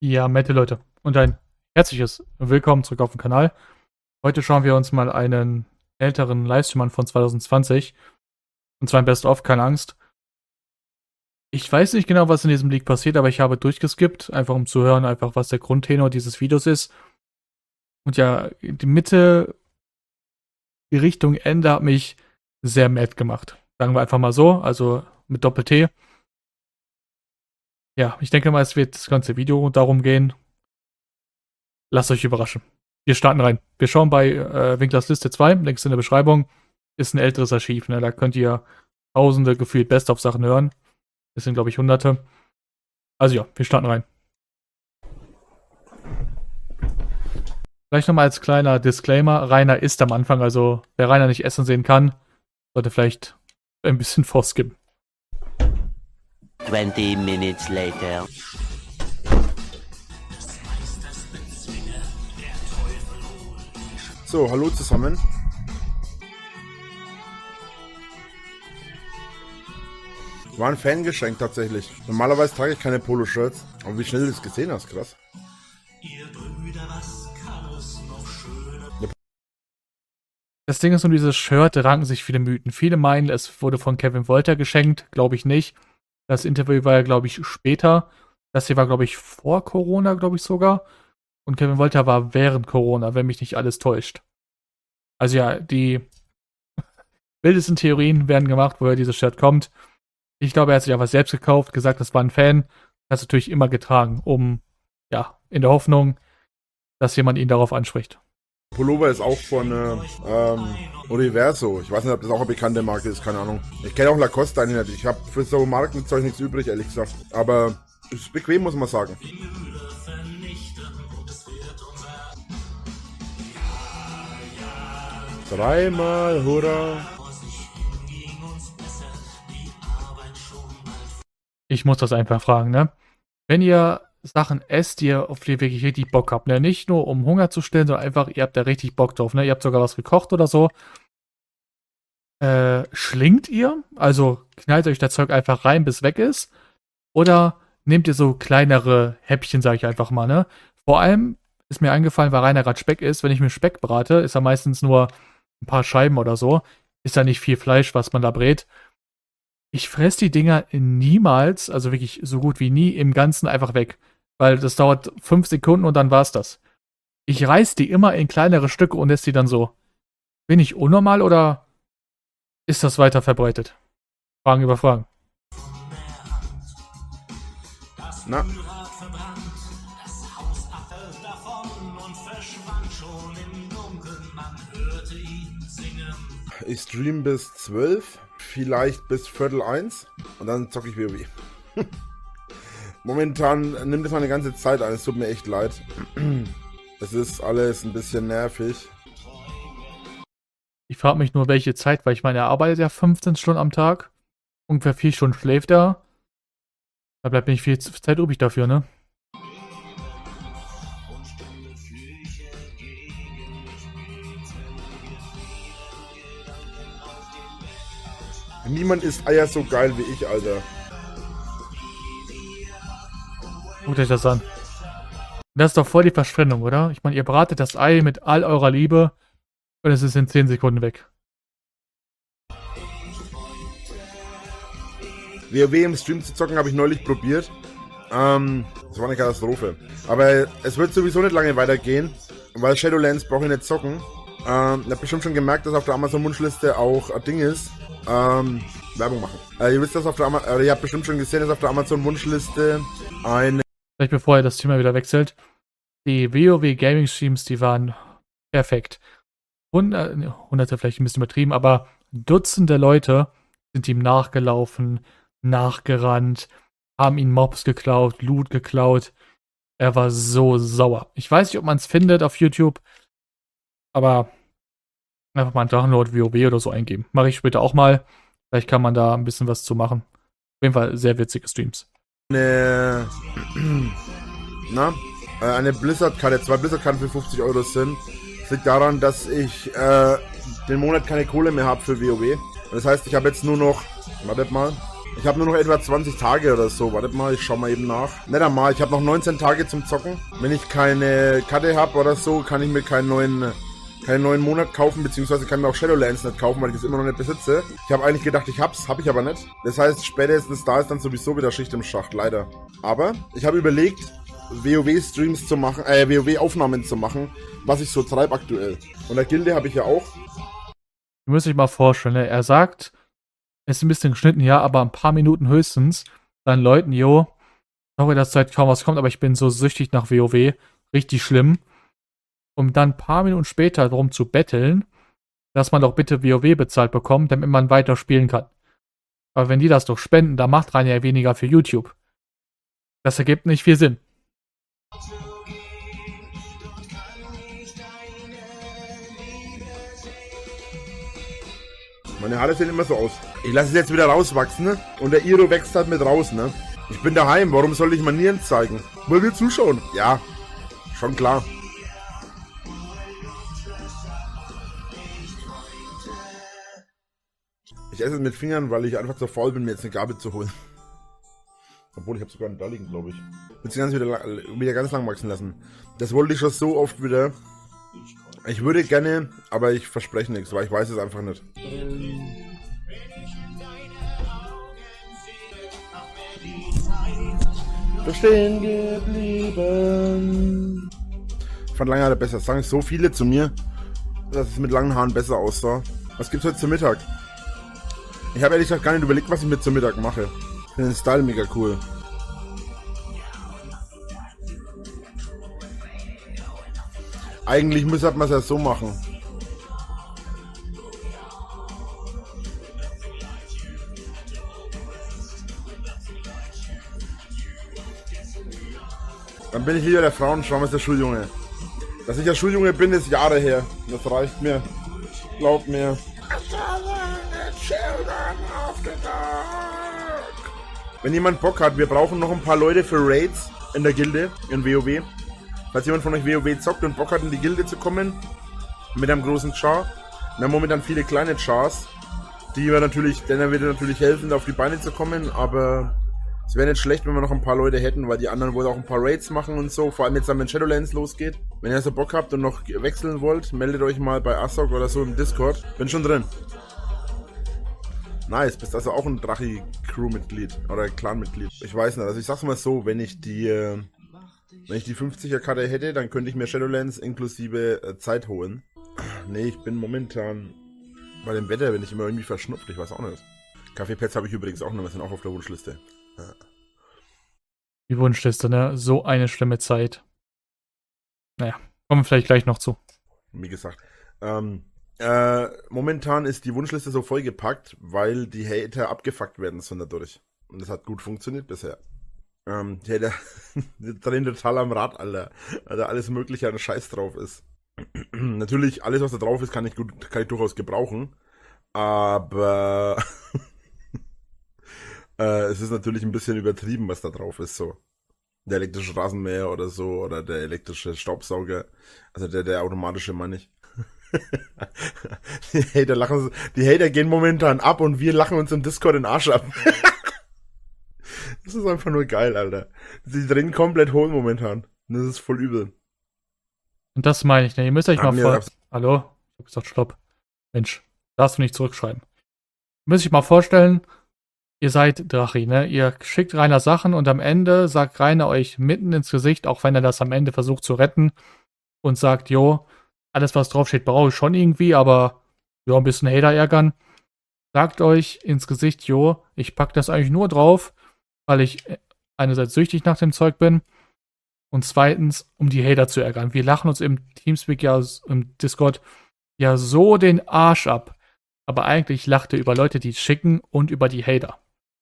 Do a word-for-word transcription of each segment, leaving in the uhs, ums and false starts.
Ja, Mette Leute und ein herzliches Willkommen zurück auf dem Kanal. Heute schauen wir uns mal einen älteren Livestream an von zwanzig zwanzig. Und zwar ein Best-of, keine Angst. Ich weiß nicht genau, was in diesem Leak passiert, aber ich habe durchgeskippt, einfach um zu hören, einfach was der Grundtenor dieses Videos ist. Und ja, die Mitte, die Richtung Ende hat mich sehr mad gemacht. Sagen wir einfach mal so, also mit Doppel-T. Ja, ich denke mal, es wird das ganze Video darum gehen. Lasst euch überraschen. Wir starten rein. Wir schauen bei äh, Winklers Liste zwei, links in der Beschreibung. Ist ein älteres Archiv, ne? Da könnt ihr tausende gefühlt Best-of-Sachen hören. Das sind, glaube ich, hunderte. Also ja, wir starten rein. Vielleicht nochmal als kleiner Disclaimer. Rainer ist am Anfang, also wer Rainer nicht essen sehen kann, sollte vielleicht ein bisschen vorskippen. twenty minutes later. So, hallo zusammen. War ein Fangeschenk tatsächlich. Normalerweise trage ich keine Poloshirts, aber wie schnell du das gesehen hast, krass. Das Ding ist, um dieses Shirt ranken sich viele Mythen. Viele meinen, es wurde von Kevin Wolter geschenkt. Glaube ich nicht. Das Interview war ja, glaube ich, später. Das hier war, glaube ich, vor Corona, glaube ich sogar. Und Kevin Wolter war während Corona, wenn mich nicht alles täuscht. Also ja, die wildesten Theorien werden gemacht, woher dieses Shirt kommt. Ich glaube, er hat sich einfach selbst gekauft, gesagt, das war ein Fan. Das hat natürlich immer getragen, um, ja, in der Hoffnung, dass jemand ihn darauf anspricht. Pullover ist auch von äh, ähm, Universo. Ich weiß nicht, ob das auch eine bekannte Marke ist, keine Ahnung. Ich kenne auch Lacoste eigentlich nicht. Ich habe für so Markenzeug nichts übrig, ehrlich gesagt. Aber es ist bequem, muss man sagen. Dreimal Hurra. Ich muss das einfach fragen, ne? Wenn ihr Sachen esst, die ihr, auf die ihr wirklich richtig Bock habt, ne? Nicht nur um Hunger zu stillen, sondern einfach, ihr habt da richtig Bock drauf, ne? Ihr habt sogar was gekocht oder so. Äh, schlingt ihr? Also knallt euch das Zeug einfach rein, bis weg ist? Oder nehmt ihr so kleinere Häppchen, sag ich einfach mal, ne? Vor allem ist mir eingefallen, weil Rainer gerade Speck isst, wenn ich mir Speck brate, ist er meistens nur ein paar Scheiben oder so. Ist da nicht viel Fleisch, was man da brät. Ich fresse die Dinger niemals, also wirklich so gut wie nie, im Ganzen einfach weg. Weil das dauert fünf Sekunden und dann war's das. Ich reiß die immer in kleinere Stücke und esse die dann so. Bin ich unnormal oder ist das weiter verbreitet? Fragen über Fragen. Na. Ich stream bis zwölf, vielleicht bis Viertel eins und dann zocke ich WoW. Momentan nimmt es meine ganze Zeit ein, es tut mir echt leid. Es ist alles ein bisschen nervig. Ich frage mich nur, welche Zeit, weil ich meine, er arbeitet ja fünfzehn Stunden am Tag. Ungefähr vier Stunden schläft er. Da bleibt nicht viel Zeit übrig dafür, ne? Niemand isst Eier so geil wie ich, Alter. Guckt euch das an. Das ist doch voll die Verschwendung, oder? Ich meine, ihr bratet das Ei mit all eurer Liebe und es ist in zehn Sekunden weg. WoW im Stream zu zocken habe ich neulich probiert. Ähm, das war eine Katastrophe. Aber es wird sowieso nicht lange weitergehen, weil Shadowlands brauche ich nicht zocken. Ähm, ich habe bestimmt schon gemerkt, dass auf der Amazon-Wunschliste auch ein Ding ist. Ähm, Werbung machen. Äh, ihr wisst, dass auf der Ama äh, ihr habt bestimmt schon gesehen, dass auf der Amazon-Wunschliste eine... Vielleicht bevor ihr das Thema wieder wechselt. Die WoW Gaming Streams, die waren perfekt. Hunderte, Hunderte vielleicht ein bisschen übertrieben, aber Dutzende Leute sind ihm nachgelaufen, nachgerannt, haben ihn Mobs geklaut, Loot geklaut. Er war so sauer. Ich weiß nicht, ob man es findet auf YouTube, aber einfach mal einen Download WoW oder so eingeben. Mache ich später auch mal. Vielleicht kann man da ein bisschen was zu machen. Auf jeden Fall sehr witzige Streams. Eine, na, eine Blizzard-Karte, zwei Blizzard-Karten für fünfzig Euro sind. Das liegt daran, dass ich äh, den Monat keine Kohle mehr habe für WoW. Das heißt, ich habe jetzt nur noch, wartet mal, ich Ich habe nur noch etwa zwanzig Tage oder so. Wartet mal, ich schau mal eben nach. Nicht einmal, ich habe noch neunzehn Tage zum Zocken. Wenn ich keine Karte habe oder so, kann ich mir keinen neuen, keinen neuen Monat kaufen, beziehungsweise kann mir auch Shadowlands nicht kaufen, weil ich das immer noch nicht besitze. Ich habe eigentlich gedacht, ich hab's, habe ich aber nicht. Das heißt, spätestens da ist dann sowieso wieder Schicht im Schacht, leider. Aber ich habe überlegt, WoW-Streams zu machen, äh, WoW-Aufnahmen zu machen, was ich so treibe aktuell. Und der Gilde habe ich ja auch. Du musst dich mal vorstellen, ne? Er sagt, es ist ein bisschen geschnitten, ja, aber ein paar Minuten höchstens, dann Leuten, jo, sorry, dass seit kaum was kommt, aber ich bin so süchtig nach WoW, richtig schlimm. Um dann ein paar Minuten später darum zu betteln, dass man doch bitte WoW bezahlt bekommt, damit man weiter spielen kann. Aber wenn die das doch spenden, dann macht Rainer ja weniger für YouTube. Das ergibt nicht viel Sinn. Meine Haare sehen immer so aus. Ich lasse es jetzt wieder rauswachsen, ne? Und der Iro wächst halt mit raus, ne? Ich bin daheim, warum soll ich Manieren zeigen? Weil wir zuschauen. Ja, schon klar. Ich esse es mit Fingern, weil ich einfach zu faul bin, mir jetzt eine Gabel zu holen. Obwohl, ich habe sogar einen da liegen, glaube ich. Jetzt ganz wieder, wieder ganz lang wachsen lassen. Das wollte ich schon so oft wieder. Ich würde gerne, aber ich verspreche nichts, weil ich weiß es einfach nicht. Bestehen geblieben. Ich fand lange Haare besser. Das sagen so viele zu mir, dass es mit langen Haaren besser aussah. Was gibt's heute zum Mittag? Ich habe ehrlich gesagt gar nicht überlegt, was ich mit zum Mittag mache. Ich finde den Style mega cool. Eigentlich müsste man es ja so machen. Dann bin ich wieder der Frauenschwamm als der Schuljunge. Dass ich der Schuljunge bin, ist Jahre her. Das reicht mir. Glaubt mir. Wenn jemand Bock hat, wir brauchen noch ein paar Leute für Raids in der Gilde, in WoW. Falls jemand von euch WoW zockt und Bock hat, in die Gilde zu kommen, mit einem großen Char. Wir haben momentan viele kleine Chars, die wir natürlich, denen wird natürlich helfen, auf die Beine zu kommen, aber es wäre nicht schlecht, wenn wir noch ein paar Leute hätten, weil die anderen wollen auch ein paar Raids machen und so, vor allem jetzt dann, wenn Shadowlands losgeht. Wenn ihr so Bock habt und noch wechseln wollt, meldet euch mal bei Asok oder so im Discord. Bin schon drin. Nice, bist also auch ein Drachi-Crew-Mitglied oder Clan-Mitglied. Ich weiß nicht, also ich sag's mal so, wenn ich die, äh, wenn ich die fünfziger-Karte hätte, dann könnte ich mir Shadowlands inklusive äh, Zeit holen. Nee, ich bin momentan bei dem Wetter, bin ich immer irgendwie verschnupft, ich weiß auch nicht. Kaffeepads habe ich übrigens auch noch, wir sind auch auf der Wunschliste. Ja. Die Wunschliste, ne? So eine schlimme Zeit. Naja, kommen wir vielleicht gleich noch zu. Wie gesagt, ähm, Äh, momentan ist die Wunschliste so vollgepackt, weil die Hater abgefuckt werden sollen dadurch. Und das hat gut funktioniert bisher. Ähm, die Hater drehen total am Rad, Alter. Weil da alles mögliche an Scheiß drauf ist. Natürlich, alles was da drauf ist, kann ich gut, kann ich durchaus gebrauchen. Aber äh, es ist natürlich ein bisschen übertrieben, was da drauf ist, so. Der elektrische Rasenmäher oder so, oder der elektrische Staubsauger. Also der, der automatische, meine ich. Die Hater lachen, die Hater gehen momentan ab und wir lachen uns im Discord den Arsch ab. Das ist einfach nur geil, Alter. Sie drehen komplett hohl momentan. Das ist voll übel. Und das meine ich, ne? Ihr müsst euch Ah, mal vor... ja. Hallo? Ich hab gesagt, stopp. Mensch, darfst du nicht zurückschreiben. Ihr müsst euch mal vorstellen, ihr seid Drachi, ne? Ihr schickt Rainer Sachen und am Ende sagt Rainer euch mitten ins Gesicht, auch wenn er das am Ende versucht zu retten, und sagt, jo, alles, was draufsteht, brauche ich schon irgendwie, aber ja, ein bisschen Hater ärgern. Sagt euch ins Gesicht, jo, ich pack das eigentlich nur drauf, weil ich einerseits süchtig nach dem Zeug bin und zweitens, um die Hater zu ärgern. Wir lachen uns im Teamspeak ja, im Discord, ja so den Arsch ab. Aber eigentlich lacht er über Leute, die es schicken und über die Hater.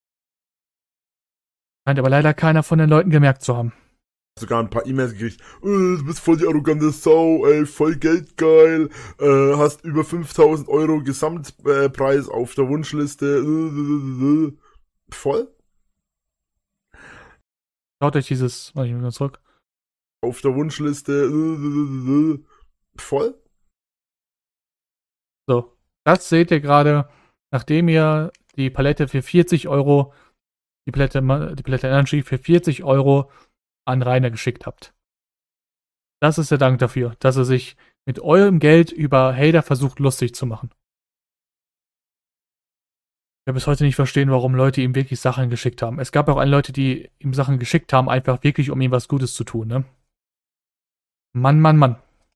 Scheint aber leider keiner von den Leuten gemerkt zu haben. Sogar ein paar E-Mails gekriegt. Äh, du bist voll die arrogante Sau, ey, voll geldgeil, äh, hast über fünftausend Euro Gesamtpreis äh, auf der Wunschliste. Äh, äh, voll? Schaut euch dieses, warte, ich mal zurück. Auf der Wunschliste. Äh, äh, voll? So, das seht ihr gerade, nachdem ihr die Palette für vierzig Euro die Palette, die Palette Energy für vierzig Euro an Rainer geschickt habt. Das ist der Dank dafür, dass er sich mit eurem Geld über Hater versucht lustig zu machen. Ich kann bis heute nicht verstehen, warum Leute ihm wirklich Sachen geschickt haben. Es gab auch eine Leute, die ihm Sachen geschickt haben, einfach wirklich, um ihm was Gutes zu tun, ne? Mann, Mann, Mann.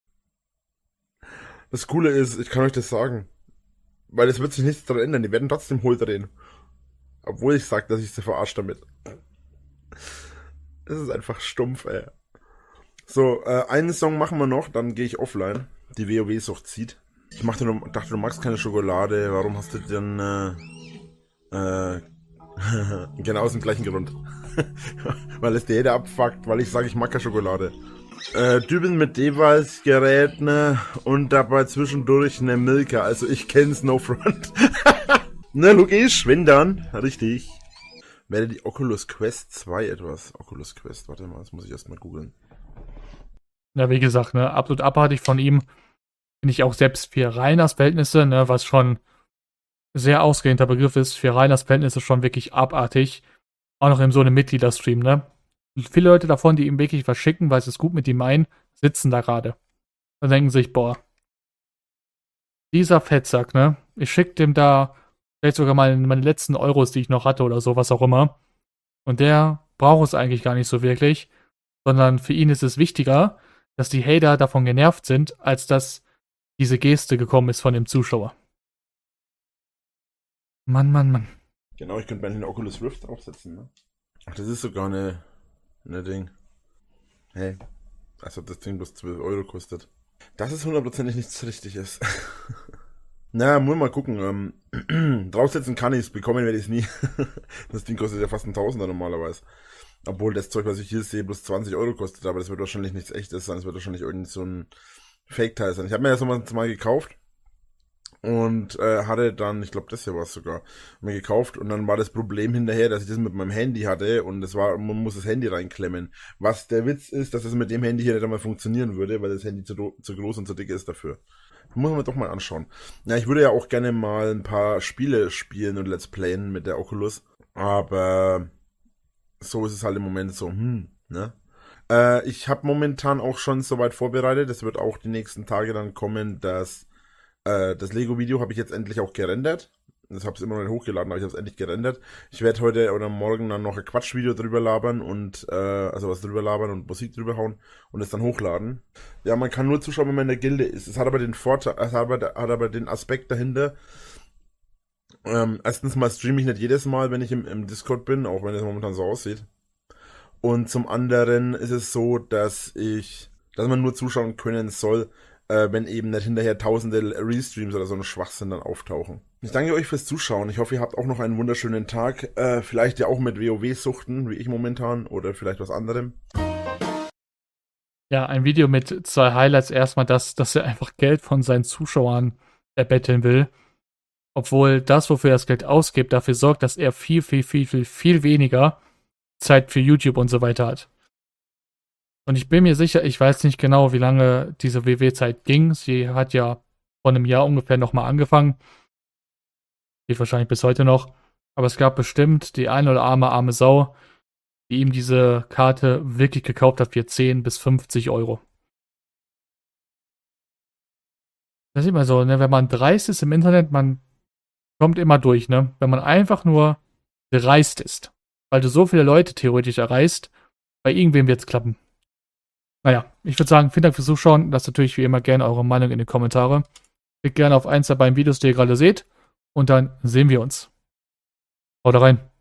Das Coole ist, ich kann euch das sagen, weil es wird sich nichts daran ändern, die werden trotzdem hohl drehen. Obwohl ich sage, dass ich sie verarsche damit. Es ist einfach stumpf, ey. So, äh, einen Song machen wir noch, dann gehe ich offline. Die WoW-Sucht zieht. Ich machte nur, dachte, du magst keine Schokolade, warum hast du denn, äh, äh, genau aus dem gleichen Grund. Weil es dir jeder abfuckt, weil ich sage, ich mag keine Schokolade. Äh, Typen mit Device-Gerät, ne, und dabei zwischendurch ne Milka, also ich kenn's, no front. Ne, logisch, wenn dann, richtig. Wäre die Oculus Quest zwei etwas? Oculus Quest, warte mal, das muss ich erstmal googeln. Ja, wie gesagt, ne, absolut abartig von ihm. Finde ich auch selbst für Rainers Verhältnisse, ne, was schon sehr ausgedehnter Begriff ist, für Rainers Verhältnisse schon wirklich abartig. Auch noch in so einem Mitgliederstream, ne. Viele Leute davon, die ihm wirklich was schicken, weil sie es gut mit ihm meinen, sitzen da gerade. Dann denken sich, boah, dieser Fettsack, ne, ich schick dem da vielleicht sogar mal meine letzten Euros, die ich noch hatte oder so, was auch immer. Und der braucht es eigentlich gar nicht so wirklich, sondern für ihn ist es wichtiger, dass die Hater davon genervt sind, als dass diese Geste gekommen ist von dem Zuschauer. Mann, Mann, Mann. Genau, ich könnte bei den Oculus Rift aufsetzen, ne? Ach, das ist sogar eine, eine Ding. Hey, als ob das Ding bloß zwölf Euro kostet. Das ist hundertprozentig nichts Richtiges. Na, muss mal gucken. Ähm, draufsetzen kann ich es, bekommen werde ich es nie. Das Ding kostet ja fast ein Tausender normalerweise. Obwohl das Zeug, was ich hier sehe, bloß zwanzig Euro kostet, aber das wird wahrscheinlich nichts Echtes sein. Das wird wahrscheinlich irgend so ein Fake-Teil sein. Ich habe mir das mal, mal gekauft und äh, hatte dann, ich glaube, das hier war es sogar, mir gekauft und dann war das Problem hinterher, dass ich das mit meinem Handy hatte und das war, man muss das Handy reinklemmen. Was der Witz ist, dass das mit dem Handy hier nicht einmal funktionieren würde, weil das Handy zu, zu groß und zu dick ist dafür. Muss man doch mal anschauen. Ja, ich würde ja auch gerne mal ein paar Spiele spielen und Let's Playen mit der Oculus, aber so ist es halt im Moment so, hm, ne? Äh, ich habe momentan auch schon soweit vorbereitet, es wird auch die nächsten Tage dann kommen, dass äh, das Lego-Video habe ich jetzt endlich auch gerendert. Ich habe es immer noch nicht hochgeladen, aber ich habe es endlich gerendert. Ich werde heute oder morgen dann noch ein Quatschvideo drüber labern und, äh, also was drüber labern und Musik drüber hauen und es dann hochladen. Ja, man kann nur zuschauen, wenn man in der Gilde ist. Es hat aber den Vorteil, es hat aber, hat aber den Aspekt dahinter. Ähm, erstens mal streame ich nicht jedes Mal, wenn ich im, im Discord bin, auch wenn es momentan so aussieht. Und zum anderen ist es so, dass ich, dass man nur zuschauen können soll, äh, wenn eben nicht hinterher tausende Restreams oder so ein Schwachsinn dann auftauchen. Ich danke euch fürs Zuschauen. Ich hoffe, ihr habt auch noch einen wunderschönen Tag. Äh, vielleicht ja auch mit WoW-Suchten, wie ich momentan, oder vielleicht was anderem. Ja, ein Video mit zwei Highlights. Erstmal das, dass er einfach Geld von seinen Zuschauern erbetteln will. Obwohl das, wofür er das Geld ausgibt, dafür sorgt, dass er viel, viel, viel, viel, viel weniger Zeit für YouTube und so weiter hat. Und ich bin mir sicher, ich weiß nicht genau, wie lange diese W W-Zeit ging. Sie hat ja vor einem Jahr ungefähr nochmal angefangen. Geht wahrscheinlich bis heute noch. Aber es gab bestimmt die eine oder arme, arme Sau, die ihm diese Karte wirklich gekauft hat für zehn bis fünfzig Euro. Das ist immer so, ne? Wenn man dreist ist im Internet, man kommt immer durch, ne? Wenn man einfach nur dreist ist, weil du so viele Leute theoretisch erreichst, bei irgendwem wird es klappen. Naja, ich würde sagen, vielen Dank fürs Zuschauen. Lasst natürlich wie immer gerne eure Meinung in die Kommentare. Klickt gerne auf eins der beiden Videos, die ihr gerade seht. Und dann sehen wir uns. Haut rein.